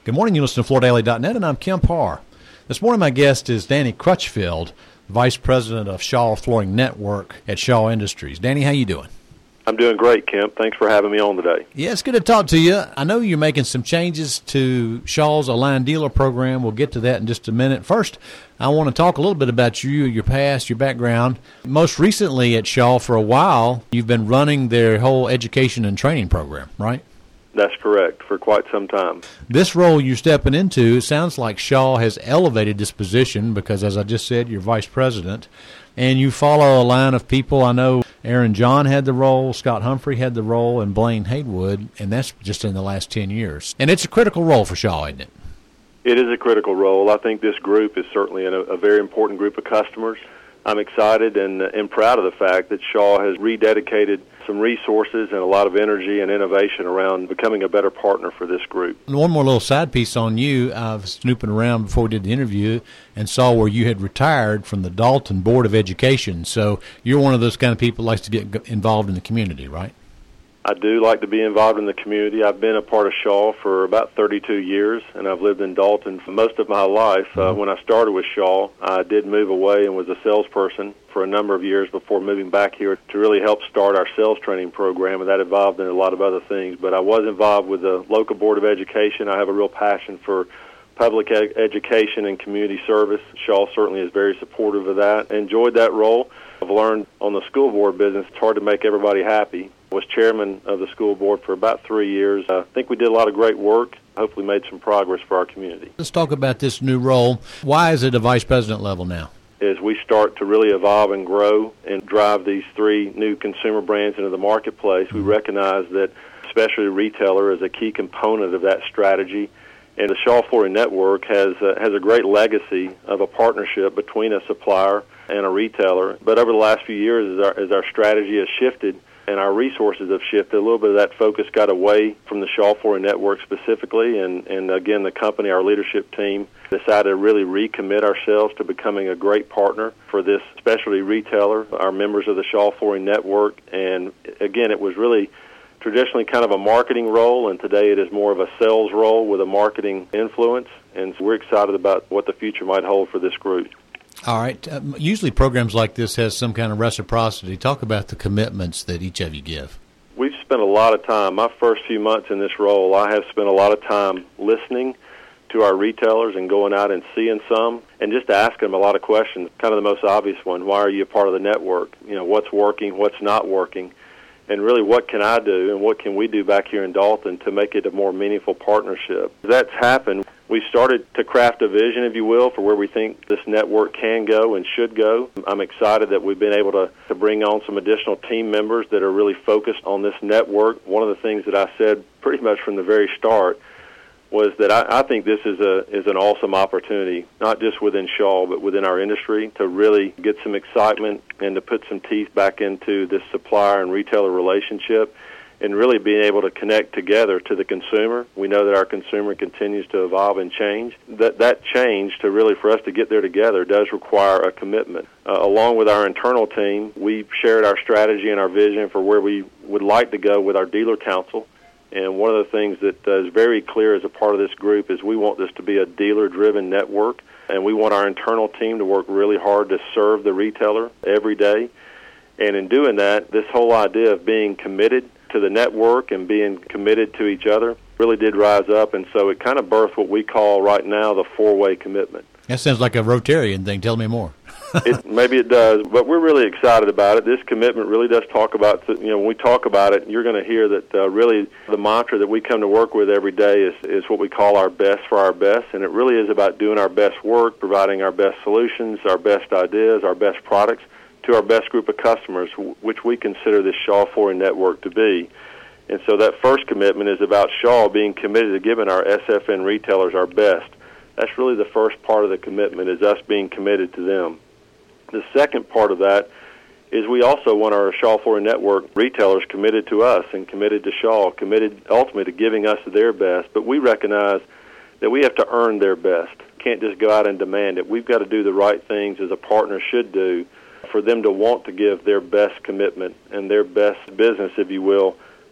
Good morning. You listen to FloorDaily.net, and I'm Kim Parr. This morning, my guest is Danny Crutchfield, Vice President of Shaw Flooring Network at Shaw Industries. Danny, how you doing? I'm doing great, Kemp. Thanks for having me on today. Yeah, it's good to talk to you. I know you're making some changes to Shaw's Aligned Dealer program. We'll get to that in just a minute. First, I want to talk a little bit about you, your past, your background. Most recently at Shaw, for a while, you've been running their whole education and training program, right? That's correct, for quite some time. This role you're stepping into, it sounds like Shaw has elevated this position because, as I just said, you're vice president, and you follow a line of people. I know Aaron John had the role, Scott Humphrey had the role, and Blaine Haywood, and that's just in the last 10 years. And it's a critical role for Shaw, isn't it? It is a critical role. I think this group is certainly a very important group of customers. I'm excited and proud of the fact that Shaw has rededicated some resources and a lot of energy and innovation around becoming a better partner for this group. And one more little side piece on you. I was snooping around before we did the interview and saw where you had retired from the Dalton Board of Education. So you're one of those kind of people who likes to get involved in the community, right? I do like to be involved in the community. I've been a part of Shaw for about 32 years, and I've lived in Dalton for most of my life. When I started with Shaw, I did move away and was a salesperson for a number of years before moving back here to really help start our sales training program, and that involved in a lot of other things. But I was involved with the local Board of Education. I have a real passion for public education and community service. Shaw certainly is very supportive of that. I enjoyed that role. I've learned on the school board business it's hard to make everybody happy. I was chairman of the school board for about 3 years. I think we did a lot of great work, hopefully made some progress for our community. Let's talk about this new role. Why is it a vice president level now? As we start to really evolve and grow and drive these three new consumer brands into the marketplace, we recognize that specialty retailer is a key component of that strategy. And the Shaw Flooring Network has a great legacy of a partnership between a supplier and a retailer. But over the last few years, as our strategy has shifted and our resources have shifted, a little bit of that focus got away from the Shaw Flooring Network specifically. And again, the company, our leadership team, decided to really recommit ourselves to becoming a great partner for this specialty retailer, our members of the Shaw Flooring Network. And again, it was really traditionally kind of a marketing role, and today it is more of a sales role with a marketing influence, and so we're excited about what the future might hold for this group. All right. Usually programs like this has some kind of reciprocity. Talk about the commitments that each of you give. We've spent a lot of time. My first few months in this role, I have spent a lot of time listening to our retailers and going out and seeing some and just asking them a lot of questions. Kind of the most obvious one, why are you a part of the network? You know, what's working, what's not working? And really, what can I do and what can we do back here in Dalton to make it a more meaningful partnership? That's happened. We started to craft a vision, if you will, for where we think this network can go and should go. I'm excited that we've been able to bring on some additional team members that are really focused on this network. One of the things that I said pretty much from the very start was that I think this is an awesome opportunity, not just within Shaw, but within our industry, to really get some excitement and to put some teeth back into this supplier and retailer relationship and really being able to connect together to the consumer. We know that our consumer continues to evolve and change. That change, to really for us to get there together, does require a commitment. Along with our internal team, we've shared our strategy and our vision for where we would like to go with our dealer council. And one of the things that is very clear as a part of this group is we want this to be a dealer-driven network, and we want our internal team to work really hard to serve the retailer every day. And in doing that, this whole idea of being committed to the network and being committed to each other really did rise up, and so it kind of birthed what we call right now the four-way commitment. That sounds like a Rotarian thing. Tell me more. Maybe it does, but we're really excited about it. This commitment really does talk about, when we talk about it, you're going to hear that really the mantra that we come to work with every day is what we call our best for our best, and it really is about doing our best work, providing our best solutions, our best ideas, our best products to our best group of customers, which we consider this Shaw Flooring Network to be. And so that first commitment is about Shaw being committed to giving our SFN retailers our best. That's really the first part of the commitment, is us being committed to them. The second part of that is we also want our Shaw Flooring Network retailers committed to us and committed to Shaw, committed ultimately to giving us their best. But we recognize that we have to earn their best. Can't just go out and demand it. We've got to do the right things as a partner should do for them to want to give their best commitment and their best business, if you will,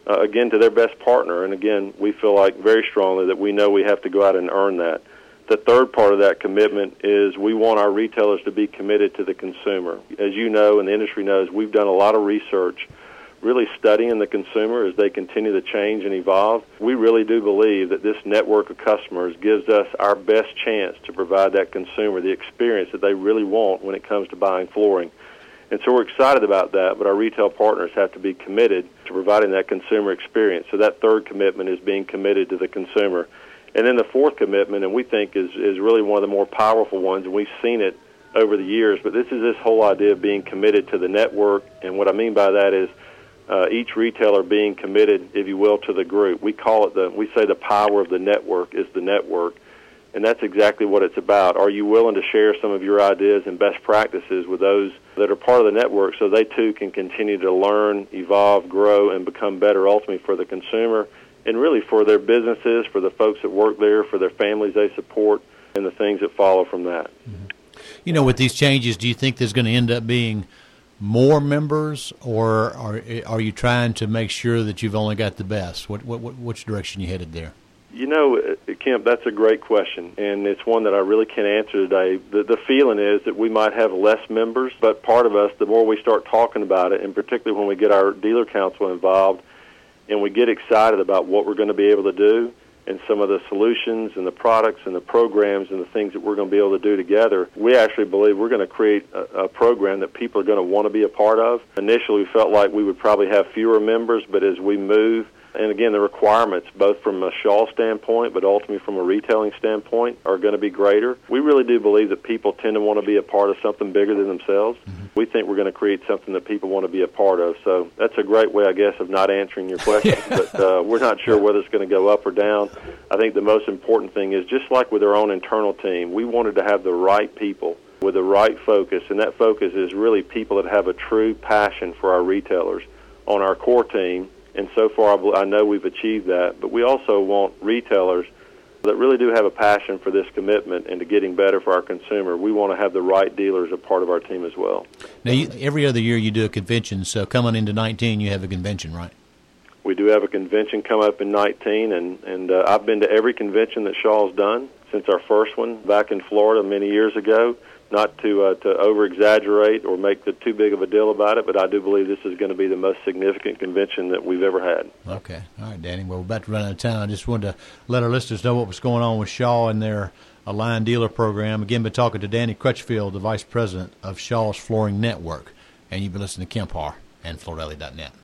again, to their best partner. And again, we feel like very strongly that we know we have to go out and earn that. The third part of that commitment is we want our retailers to be committed to the consumer. As you know and the industry knows, we've done a lot of research really studying the consumer as they continue to change and evolve. We really do believe that this network of customers gives us our best chance to provide that consumer the experience that they really want when it comes to buying flooring. And so we're excited about that, but our retail partners have to be committed to providing that consumer experience. So that third commitment is being committed to the consumer. And then the fourth commitment, and we think is really one of the more powerful ones, and we've seen it over the years, but this is this whole idea of being committed to the network. And what I mean by that is each retailer being committed, if you will, to the group. We say the power of the network is the network, and that's exactly what it's about. Are you willing to share some of your ideas and best practices with those that are part of the network so they too can continue to learn, evolve, grow, and become better ultimately for the consumer and really for their businesses, for the folks that work there, for their families they support, and the things that follow from that. Mm-hmm. You know, with these changes, do you think there's going to end up being more members, or are you trying to make sure that you've only got the best? Which direction you headed there? You know, Kemp, that's a great question, and it's one that I really can't answer today. The feeling is that we might have less members, but part of us, the more we start talking about it, and particularly when we get our dealer council involved, and we get excited about what we're going to be able to do and some of the solutions and the products and the programs and the things that we're going to be able to do together, we actually believe we're going to create a program that people are going to want to be a part of. Initially, we felt like we would probably have fewer members, but as we move, and again, the requirements, both from a Shaw standpoint, but ultimately from a retailing standpoint, are going to be greater. We really do believe that people tend to want to be a part of something bigger than themselves. Mm-hmm. We think we're going to create something that people want to be a part of. So that's a great way, I guess, of not answering your question. But we're not sure whether it's going to go up or down. I think the most important thing is, just like with our own internal team, we wanted to have the right people with the right focus, and that focus is really people that have a true passion for our retailers on our core team. And so far, I know we've achieved that. But we also want retailers that really do have a passion for this commitment and to getting better for our consumer. We want to have the right dealers a part of our team as well. Now, every other year you do a convention. So coming into 19, you have a convention, right? We do have a convention come up in 19, and I've been to every convention that Shaw's done since our first one back in Florida many years ago. Not to over-exaggerate or make too big of a deal about it, but I do believe this is going to be the most significant convention that we've ever had. Okay. All right, Danny. Well, we're about to run out of time. I just wanted to let our listeners know what was going on with Shaw and their Aligned Dealer Program. Again, been talking to Danny Crutchfield, the Vice President of Shaw's Flooring Network. And you've been listening to Kemp Harr and FloorDaily.net.